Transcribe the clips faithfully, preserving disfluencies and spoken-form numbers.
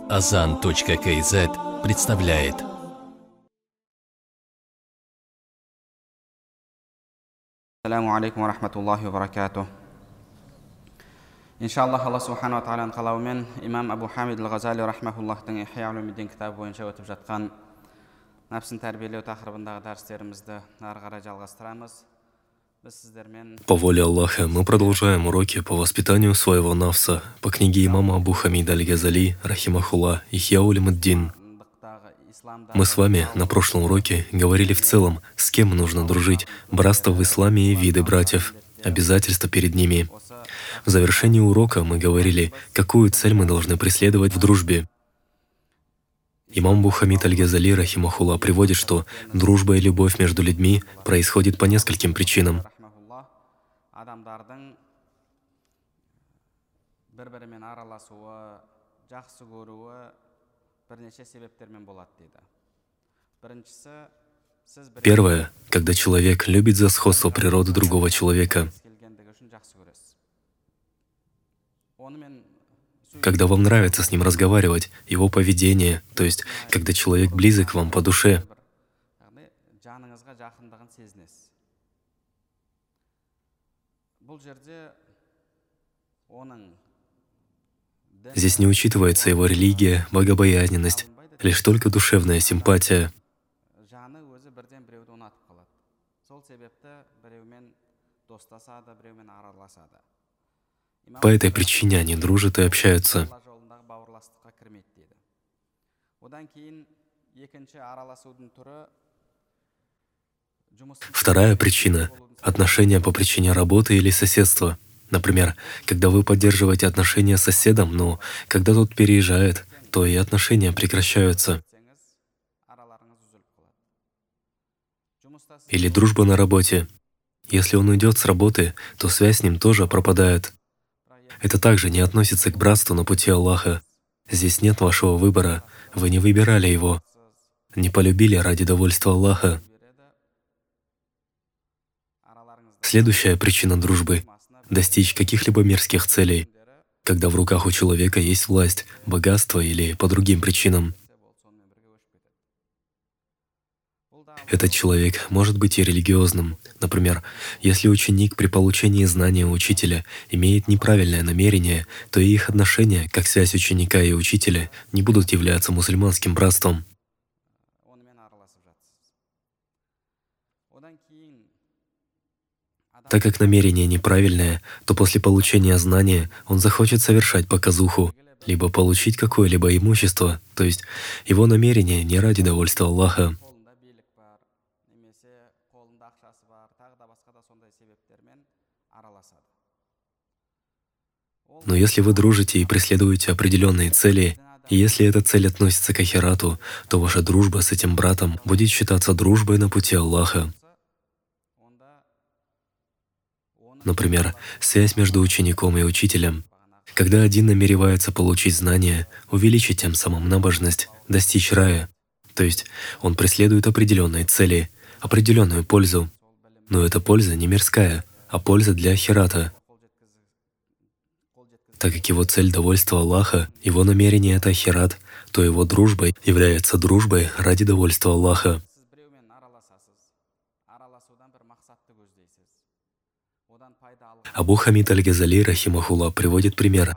азан точка кз представляет. Ассаламу алейкум ва рахматуллахи ва баракатух. Иншаллах, Аллах субхану ва тааляның қалауымен имам Абу Хамид ал-Ғазали рахмахуллахтың Ихия улумиддин кітабы бойынша өтіп жатқан нәпсін тәрбиелеу тақырыбындағы дәрістерімізді ары қарай жалғастырамыз. Біз сіздермен По воле Аллаха мы продолжаем уроки по воспитанию своего нафса по книге имама Абу Хамида аль-Газали рахимахуллах Ихия улумиддин. Мы с вами на прошлом уроке говорили в целом, с кем нужно дружить, братство в исламе и виды братьев, обязательства перед ними. В завершении урока мы говорили, какую цель мы должны преследовать в дружбе. Имам Абу Хамид аль-Газали рахимахуллах приводит, что дружба и любовь между людьми происходит по нескольким причинам. Первое, когда человек любит за сходство природы другого человека. Когда вам нравится с ним разговаривать, его поведение, то есть когда человек близок вам по душе. Здесь не учитывается его религия, богобоязненность, лишь только душевная симпатия. По этой причине они дружат и общаются. Вторая причина — отношения по причине работы или соседства. Например, когда вы поддерживаете отношения с соседом, но когда тот переезжает, то и отношения прекращаются. Или дружба на работе. Если он уйдет с работы, то связь с ним тоже пропадает. Это также не относится к братству на пути Аллаха. Здесь нет вашего выбора, вы не выбирали его, не полюбили ради довольства Аллаха. Следующая причина дружбы — достичь каких-либо мирских целей, когда в руках у человека есть власть, богатство или по другим причинам. Этот человек может быть и религиозным. Например, если ученик при получении знания у учителя имеет неправильное намерение, то и их отношения, как связь ученика и учителя, не будут являться мусульманским братством. Так как намерение неправильное, то после получения знания он захочет совершать показуху, либо получить какое-либо имущество, то есть его намерение не ради довольства Аллаха. Но если вы дружите и преследуете определенные цели, и если эта цель относится к ахирату, то ваша дружба с этим братом будет считаться дружбой на пути Аллаха. Например, связь между учеником и учителем. Когда один намеревается получить знания, увеличить тем самым набожность, достичь рая, то есть он преследует определенные цели, определенную пользу. Но эта польза не мирская, а польза для ахирата. Так как его цель — довольство Аллаха, его намерение — это ахират, то его дружбой является дружбой ради довольства Аллаха. Абу Хамид аль-Газали рахимахуллах приводит пример.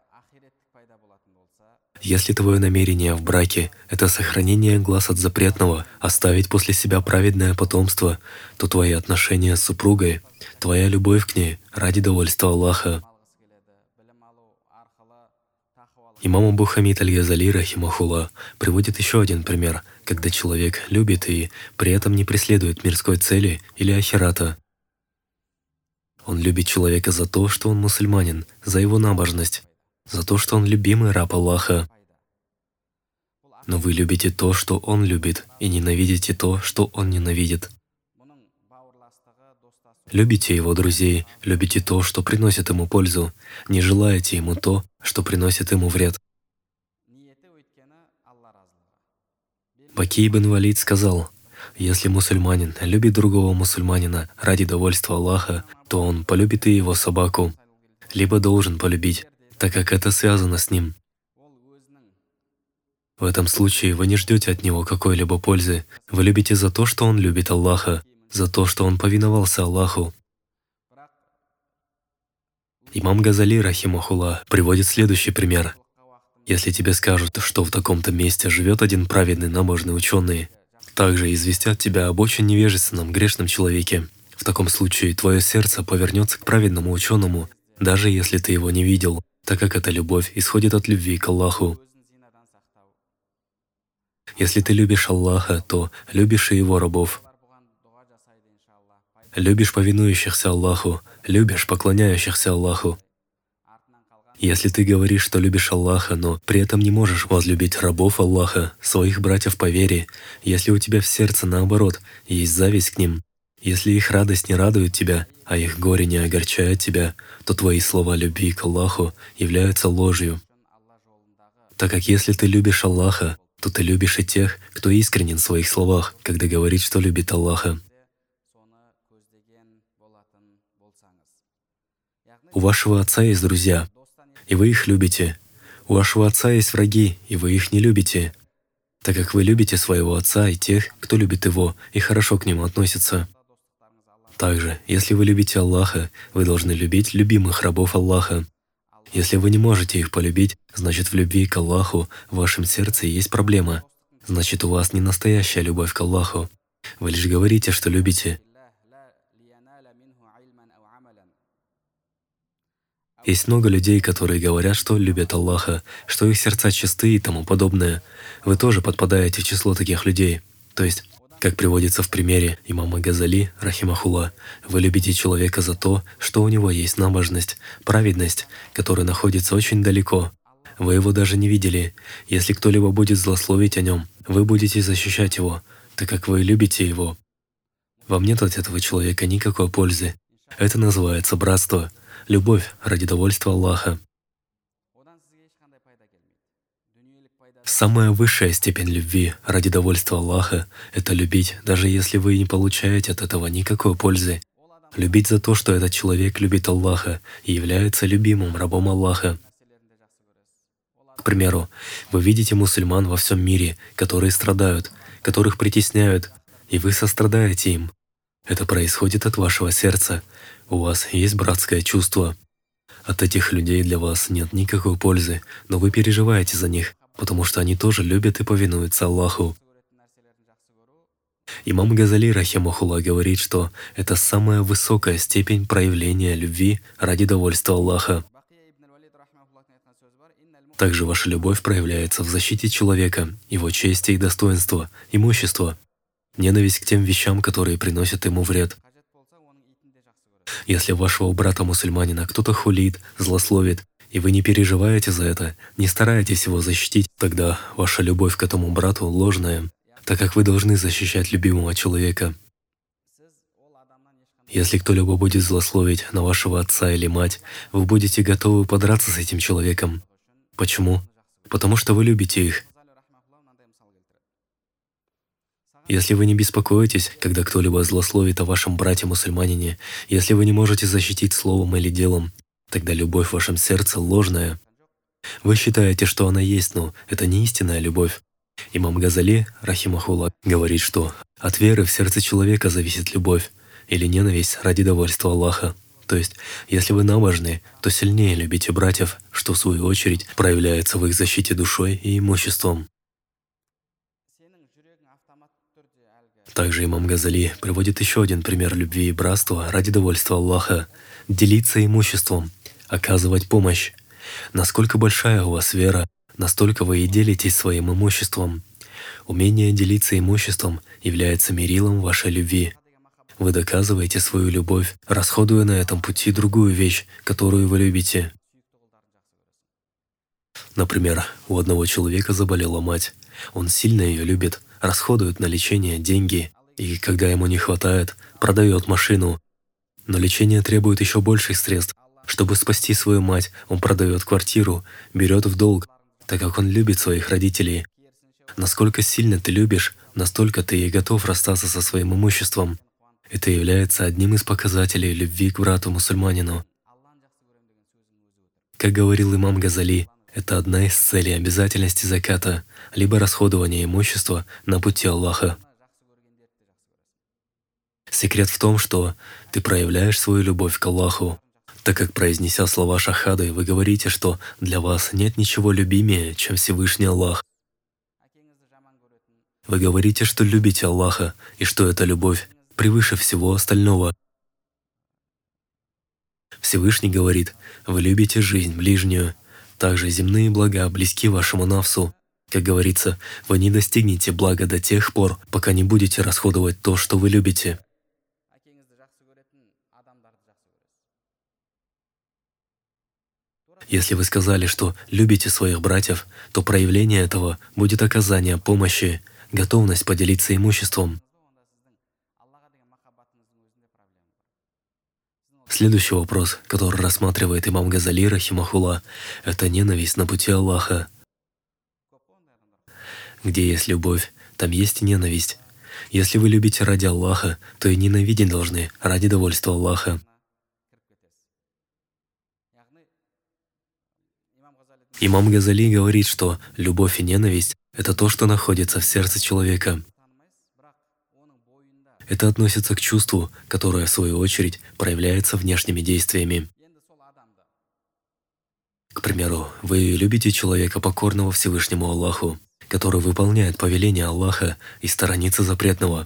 Если твое намерение в браке — это сохранение глаз от запретного, оставить после себя праведное потомство, то твои отношения с супругой, твоя любовь к ней ради довольства Аллаха. Имам Абу Хамид аль-Газали рахимахуллах приводит еще один пример, когда человек любит и при этом не преследует мирской цели или ахирата. Он любит человека за то, что он мусульманин, за его набожность, за то, что он любимый раб Аллаха. Но вы любите то, что он любит, и ненавидите то, что он ненавидит. Любите его друзей, любите то, что приносит ему пользу, не желаете ему то, что приносит ему вред. Баки ибн Валид сказал: если мусульманин любит другого мусульманина ради довольства Аллаха, то он полюбит и его собаку, либо должен полюбить, так как это связано с ним. В этом случае вы не ждете от него какой-либо пользы. Вы любите за то, что он любит Аллаха, за то, что он повиновался Аллаху. Имам Газали, рахимахулла, приводит следующий пример. Если тебе скажут, что в таком-то месте живет один праведный набожный ученый, также известят тебя об очень невежественном грешном человеке. В таком случае твое сердце повернется к праведному ученому, даже если ты его не видел, так как эта любовь исходит от любви к Аллаху. Если ты любишь Аллаха, то любишь и Его рабов. Любишь повинующихся Аллаху, любишь поклоняющихся Аллаху. Если ты говоришь, что любишь Аллаха, но при этом не можешь возлюбить рабов Аллаха, своих братьев по вере, если у тебя в сердце, наоборот, есть зависть к ним, если их радость не радует тебя, а их горе не огорчает тебя, то твои слова любви к Аллаху являются ложью. Так как если ты любишь Аллаха, то ты любишь и тех, кто искренен в своих словах, когда говорит, что любит Аллаха. У вашего отца есть друзья, и вы их любите. У вашего отца есть враги, и вы их не любите, так как вы любите своего отца и тех, кто любит его, и хорошо к нему относится. Также, если вы любите Аллаха, вы должны любить любимых рабов Аллаха. Если вы не можете их полюбить, значит в любви к Аллаху в вашем сердце есть проблема. Значит, у вас не настоящая любовь к Аллаху. Вы лишь говорите, что любите. Есть много людей, которые говорят, что любят Аллаха, что их сердца чисты и тому подобное. Вы тоже подпадаете в число таких людей. То есть, как приводится в примере имама Газали, рахимахулла, вы любите человека за то, что у него есть набожность, праведность, которая находится очень далеко. Вы его даже не видели. Если кто-либо будет злословить о нем, вы будете защищать его, так как вы любите его. Вам нет от этого человека никакой пользы. Это называется братство. Любовь ради довольства Аллаха. Самая высшая степень любви ради довольства Аллаха — это любить, даже если вы не получаете от этого никакой пользы. Любить за то, что этот человек любит Аллаха и является любимым рабом Аллаха. К примеру, вы видите мусульман во всем мире, которые страдают, которых притесняют, и вы сострадаете им. Это происходит от вашего сердца. У вас есть братское чувство. От этих людей для вас нет никакой пользы, но вы переживаете за них, потому что они тоже любят и повинуются Аллаху. Имам Газали, рахимахулла, говорит, что это самая высокая степень проявления любви ради довольства Аллаха. Также ваша любовь проявляется в защите человека, его чести и достоинства, имущества, ненависть к тем вещам, которые приносят ему вред. Если вашего брата-мусульманина кто-то хулит, злословит, и вы не переживаете за это, не стараетесь его защитить, тогда ваша любовь к этому брату ложная, так как вы должны защищать любимого человека. Если кто-либо будет злословить на вашего отца или мать, вы будете готовы подраться с этим человеком. Почему? Потому что вы любите их. Если вы не беспокоитесь, когда кто-либо злословит о вашем брате-мусульманине, если вы не можете защитить словом или делом, тогда любовь в вашем сердце ложная. Вы считаете, что она есть, но это не истинная любовь. Имам Газали, рахимахулла, говорит, что от веры в сердце человека зависит любовь или ненависть ради довольства Аллаха. То есть, если вы набожны, то сильнее любите братьев, что в свою очередь проявляется в их защите душой и имуществом. Также имам Газали приводит еще один пример любви и братства ради довольства Аллаха — делиться имуществом, оказывать помощь. Насколько большая у вас вера, настолько вы и делитесь своим имуществом. Умение делиться имуществом является мерилом вашей любви. Вы доказываете свою любовь, расходуя на этом пути другую вещь, которую вы любите. Например, у одного человека заболела мать. Он сильно ее любит, расходует на лечение деньги, и когда ему не хватает, продает машину. Но лечение требует еще больших средств. Чтобы спасти свою мать, он продает квартиру, берет в долг, так как он любит своих родителей. Насколько сильно ты любишь, настолько ты и готов расстаться со своим имуществом. Это является одним из показателей любви к брату-мусульманину. Как говорил имам Газали, Это одна из целей обязательности заката, либо расходования имущества на пути Аллаха. Секрет в том, что ты проявляешь свою любовь к Аллаху, так как, произнеся слова шахады, вы говорите, что для вас нет ничего любимее, чем Всевышний Аллах. Вы говорите, что любите Аллаха, и что эта любовь превыше всего остального. Всевышний говорит: «Вы любите жизнь ближнюю, также земные блага близки вашему нафсу». Как говорится, вы не достигнете блага до тех пор, пока не будете расходовать то, что вы любите. Если вы сказали, что любите своих братьев, то проявление этого будет оказание помощи, готовность поделиться имуществом. Следующий вопрос, который рассматривает имам Газали рахимахулла, это ненависть на пути Аллаха. Где есть любовь, там есть и ненависть. Если вы любите ради Аллаха, то и ненавидеть должны ради довольства Аллаха. Имам Газали говорит, что любовь и ненависть — это то, что находится в сердце человека. Это относится к чувству, которое, в свою очередь, проявляется внешними действиями. К примеру, вы любите человека, покорного Всевышнему Аллаху, который выполняет повеления Аллаха и сторонится запретного.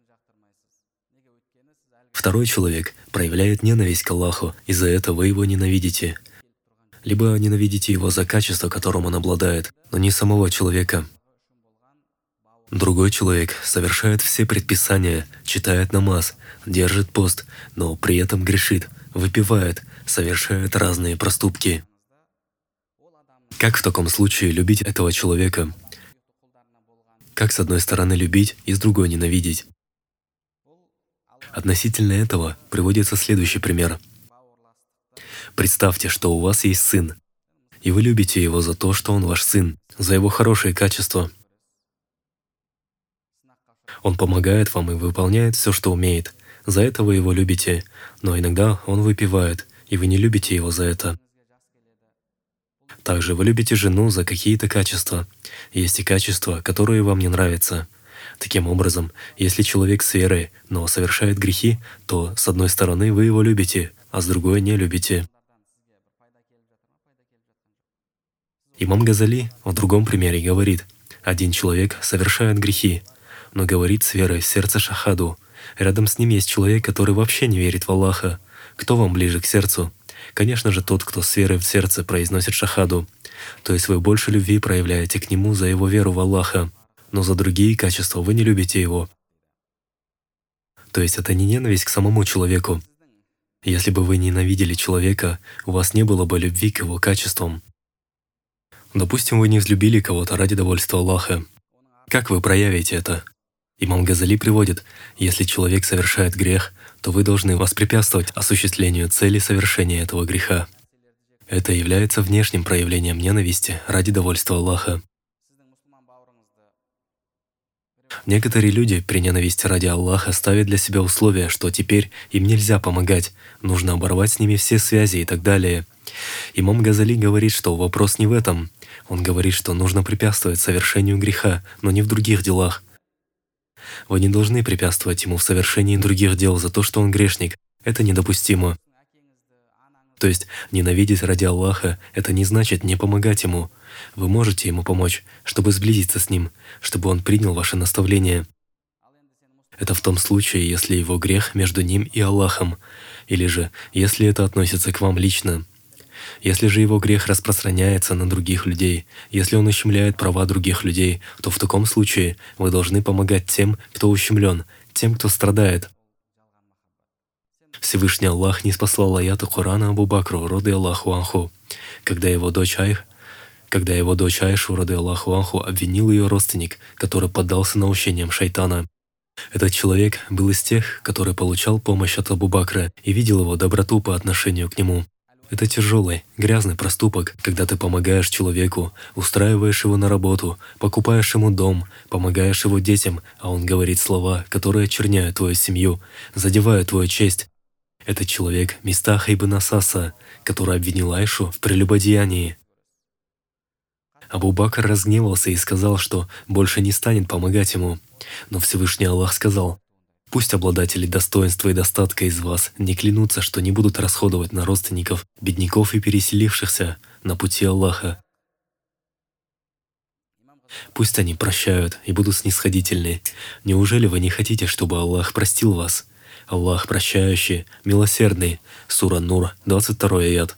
Второй человек проявляет ненависть к Аллаху, и за это вы его ненавидите. Либо ненавидите его за качество, которым он обладает, но не самого человека. Другой человек совершает все предписания, читает намаз, держит пост, но при этом грешит, выпивает, совершает разные проступки. Как в таком случае любить этого человека? Как с одной стороны любить и с другой ненавидеть? Относительно этого приводится следующий пример. Представьте, что у вас есть сын, и вы любите его за то, что он ваш сын, за его хорошие качества. Он помогает вам и выполняет все, что умеет. За это вы его любите, но иногда он выпивает, и вы не любите его за это. Также вы любите жену за какие-то качества. Есть и качества, которые вам не нравятся. Таким образом, если человек с верой, но совершает грехи, то с одной стороны вы его любите, а с другой не любите. Имам Газали в другом примере говорит: один человек совершает грехи, но говорит с верой в сердце шахаду. Рядом с ним есть человек, который вообще не верит в Аллаха. Кто вам ближе к сердцу? Конечно же, тот, кто с верой в сердце произносит шахаду. То есть вы больше любви проявляете к нему за его веру в Аллаха, но за другие качества вы не любите его. То есть это не ненависть к самому человеку. Если бы вы ненавидели человека, у вас не было бы любви к его качествам. Допустим, вы не взлюбили кого-то ради довольства Аллаха. Как вы проявите это? Имам Газали приводит: если человек совершает грех, то вы должны воспрепятствовать осуществлению цели совершения этого греха. Это является внешним проявлением ненависти ради довольства Аллаха. Некоторые люди при ненависти ради Аллаха ставят для себя условия, что теперь им нельзя помогать, нужно оборвать с ними все связи и так далее. Имам Газали говорит, что вопрос не в этом. Он говорит, что нужно препятствовать совершению греха, но не в других делах. Вы не должны препятствовать ему в совершении других дел за то, что он грешник. Это недопустимо. То есть ненавидеть ради Аллаха — это не значит не помогать ему. Вы можете ему помочь, чтобы сблизиться с ним, чтобы он принял ваше наставление. Это в том случае, если его грех между ним и Аллахом, или же если это относится к вам лично. Если же его грех распространяется на других людей, если он ущемляет права других людей, то в таком случае вы должны помогать тем, кто ущемлен, тем, кто страдает. Всевышний Аллах не спаслал аяты Корана Абу Бакру, роды Аллаху Анху, когда его дочь Айх, когда его дочь Айшу, роды Аллаху Анху, обвинил ее родственник, который поддался наущениям шайтана. Этот человек был из тех, который получал помощь от Абу Бакра и видел его доброту по отношению к нему. Это тяжелый, грязный проступок, когда ты помогаешь человеку, устраиваешь его на работу, покупаешь ему дом, помогаешь его детям, а он говорит слова, которые очерняют твою семью, задевают твою честь. Этот человек Мистах ибн Асаса, который обвинил Айшу в прелюбодеянии. Абу Бакр разгневался и сказал, что больше не станет помогать ему. Но Всевышний Аллах сказал: «Пусть обладатели достоинства и достатка из вас не клянутся, что не будут расходовать на родственников, бедняков и переселившихся на пути Аллаха. Пусть они прощают и будут снисходительны. Неужели вы не хотите, чтобы Аллах простил вас? Аллах прощающий, милосердный». Сура Нур, двадцать второй аят.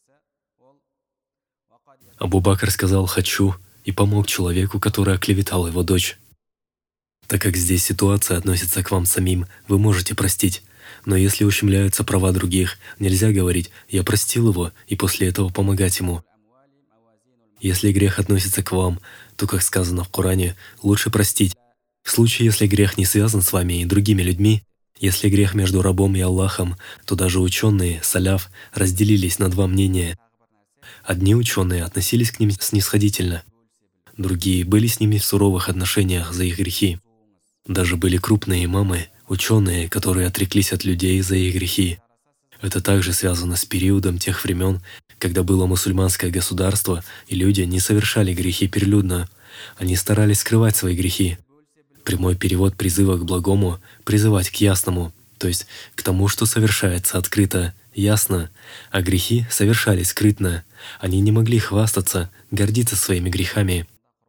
Абу Бакр сказал «хочу» и помог человеку, который оклеветал его дочь. Так как здесь ситуация относится к вам самим, вы можете простить. Но если ущемляются права других, нельзя говорить «я простил его» и после этого помогать ему. Если грех относится к вам, то, как сказано в Коране, лучше простить. В случае, если грех не связан с вами и другими людьми, если грех между рабом и Аллахом, то даже ученые, саляф, разделились на два мнения. Одни ученые относились к ним снисходительно, другие были с ними в суровых отношениях за их грехи. Даже были крупные имамы, ученые, которые отреклись от людей за их грехи. Это также связано с периодом тех времен, когда было мусульманское государство, и люди не совершали грехи прилюдно. Они старались скрывать свои грехи. Прямой перевод призыва к благому — призывать к ясному, то есть к тому, что совершается открыто, ясно, а грехи совершались скрытно. Они не могли хвастаться, гордиться своими грехами.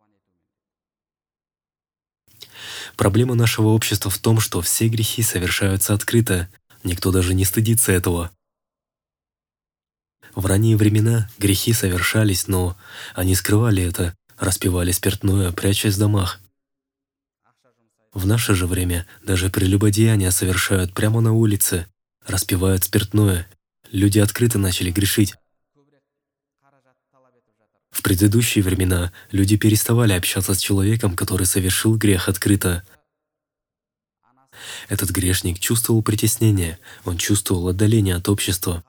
Проблема нашего общества в том, что все грехи совершаются открыто, никто даже не стыдится этого. В ранние времена грехи совершались, но они скрывали это, распивали спиртное, прячась в домах. В наше же время даже прелюбодеяния совершают прямо на улице, распивают спиртное. Люди открыто начали грешить. В предыдущие времена люди переставали общаться с человеком, который совершил грех открыто. Этот грешник чувствовал притеснение, он чувствовал отдаление от общества.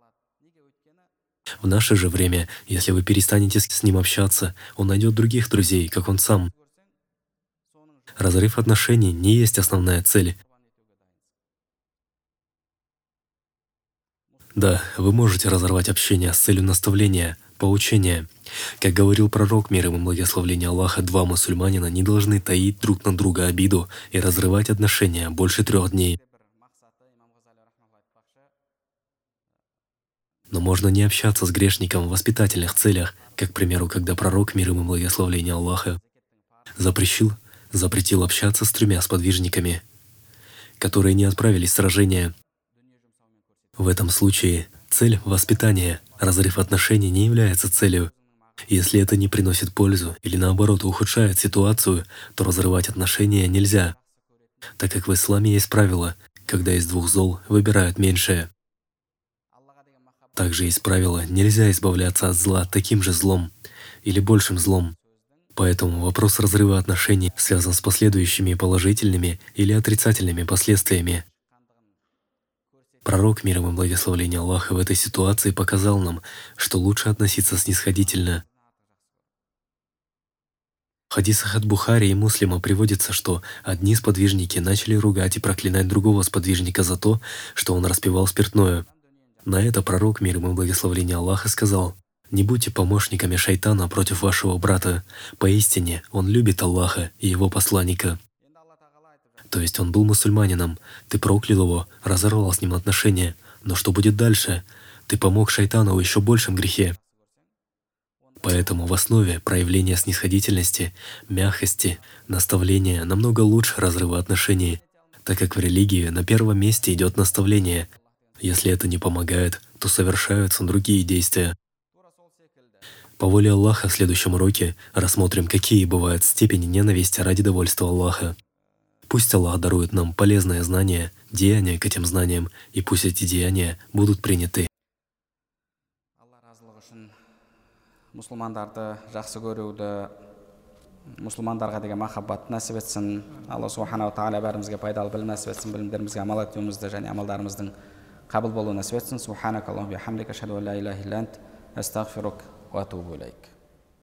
В наше же время, если вы перестанете с ним общаться, он найдет других друзей, как он сам. Разрыв отношений не есть основная цель. Да, вы можете разорвать общение с целью наставления, поучения. Как говорил пророк, мир ему благословения Аллаха, два мусульманина не должны таить друг на друга обиду и разрывать отношения больше трех дней. Но можно не общаться с грешником в воспитательных целях, как, к примеру, когда пророк, мир ему благословения Аллаха, запретил, запретил общаться с тремя сподвижниками, которые не отправились в сражение. В этом случае цель — воспитание, разрыв отношений не является целью. Если это не приносит пользу или наоборот ухудшает ситуацию, то разрывать отношения нельзя, так как в исламе есть правило: когда из двух зол выбирают меньшее. Также есть правило: нельзя избавляться от зла таким же злом или большим злом. Поэтому вопрос разрыва отношений связан с последующими положительными или отрицательными последствиями. Пророк, мир ему благословения Аллаха, в этой ситуации показал нам, что лучше относиться снисходительно. В хадисах от Бухари и Муслима приводится, что одни сподвижники начали ругать и проклинать другого сподвижника за то, что он распивал спиртное. На это пророк, мир ему благословения Аллаха, сказал: «Не будьте помощниками шайтана против вашего брата. Поистине, он любит Аллаха и его посланника». То есть он был мусульманином, ты проклял его, разорвал с ним отношения. Но что будет дальше? Ты помог шайтану в еще большем грехе. Поэтому в основе проявления снисходительности, мягкости, наставления намного лучше разрыва отношений, так как в религии на первом месте идет наставление. Если это не помогает, то совершаются другие действия. По воле Аллаха в следующем уроке рассмотрим, какие бывают степени ненависти ради довольства Аллаха. Пусть Аллах дарует нам полезное знание, деяния к этим знаниям, и пусть эти деяния будут приняты. Мұсылмандарды жақсы көруді, мұсылмандарға деген махаббатты нәсіп етсін. Алла субханала тағала бәрімізге пайдалы білім нәсіп етсін, білімдерімізге амал етуімізді және амалдарымыздың қабыл болуын нәсіп етсін. Субханакаллахумма ва бихамдика, ашһаду ан ла илаха илля ант, астағфирук ва атубу илейк.